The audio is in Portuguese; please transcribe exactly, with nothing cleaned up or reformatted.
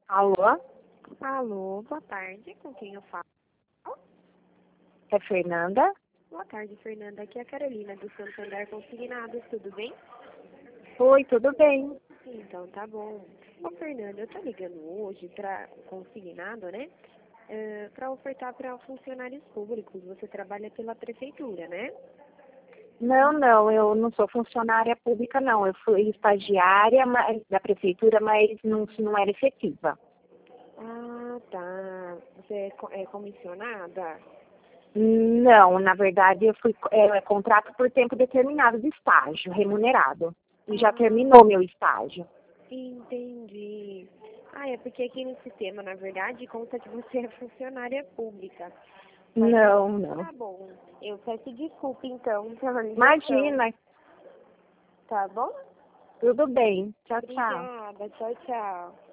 Alô? Alô, boa tarde. Com quem eu falo? É Fernanda? Boa tarde, Fernanda. Aqui é a Carolina do Santander Consignados. Tudo bem? Oi, tudo bem? Então, tá bom. Ô, Fernanda, eu tô ligando hoje para consignado, né? Uh, para ofertar para funcionários públicos. Você trabalha pela prefeitura, né? Não, não, eu não sou funcionária pública, não. Eu fui estagiária mas- da prefeitura, mas não, não era efetiva. Ah, tá. Você é, co- é comissionada? Não, na verdade, eu fui é, contrato por tempo determinado de estágio, remunerado. E já Ah, terminou meu estágio. entendi. Ah, é porque aqui no sistema, na verdade, conta que você é funcionária pública. Mas Não, não. tá bom. Eu peço desculpa, então, pela ligação. Imagina, Tá bom? tudo bem. Tchau, tchau. Obrigada. Tchau, tchau.